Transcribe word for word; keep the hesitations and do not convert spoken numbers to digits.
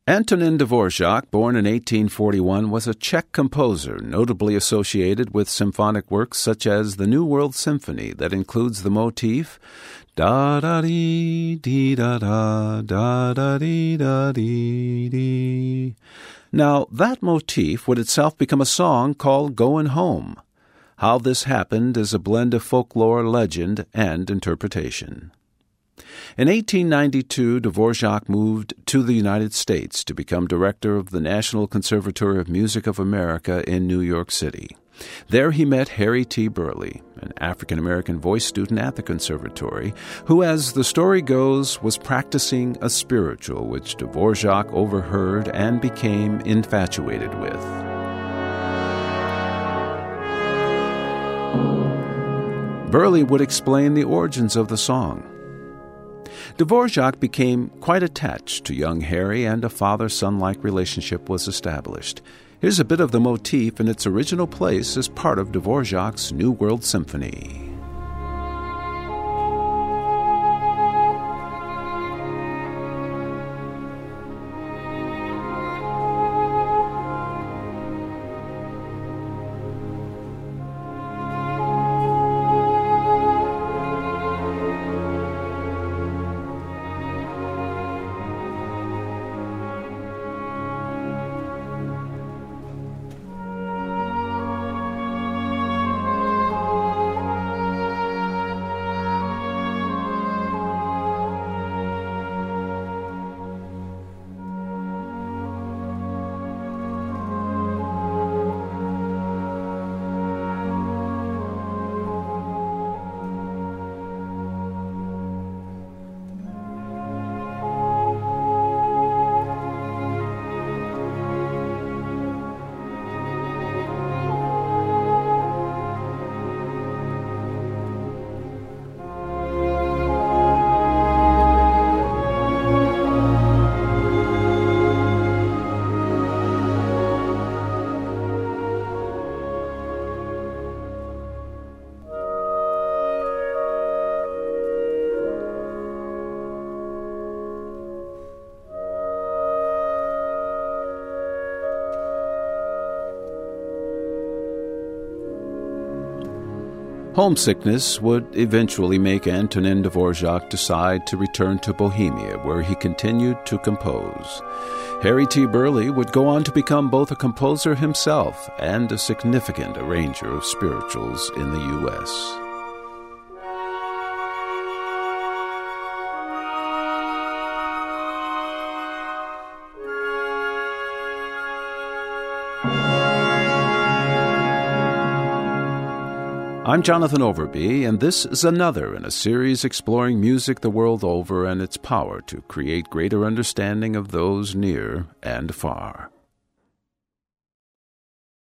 Antonin Dvorak, born in eighteen forty-one, was a Czech composer notably associated with symphonic works such as the New World Symphony that includes the motif da-da-dee-dee-da-da, da-da-dee-da-dee-dee. Now, that motif would itself become a song called Goin' Home. How this happened is a blend of folklore, legend, and interpretation. In eighteen ninety-two, Dvorak moved to the United States to become director of the National Conservatory of Music of America in New York City. There he met Harry T. Burleigh, an African-American voice student at the conservatory, who, as the story goes, was practicing a spiritual which Dvorak overheard and became infatuated with. Burleigh would explain the origins of the song. Dvorak became quite attached to young Harry, and a father-son-like relationship was established. Here's a bit of the motif in its original place as part of Dvorak's New World Symphony. Homesickness would eventually make Antonin Dvorak decide to return to Bohemia, where he continued to compose. Harry T. Burleigh would go on to become both a composer himself and a significant arranger of spirituals in the U S I'm Jonathan Overby, and this is another in a series exploring music the world over and its power to create greater understanding of those near and far.